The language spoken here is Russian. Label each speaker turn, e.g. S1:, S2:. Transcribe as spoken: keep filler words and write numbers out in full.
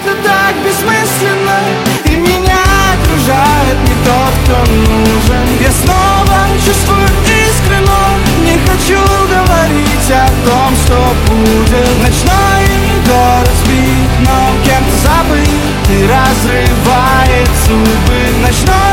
S1: это так бессмысленно, и меня окружает не тот, кто нужен. Я снова чувствую искры, но не хочу говорить о том, что будет. Ночной город спит, но кем-то забыт и разрывает судьбы. Ночной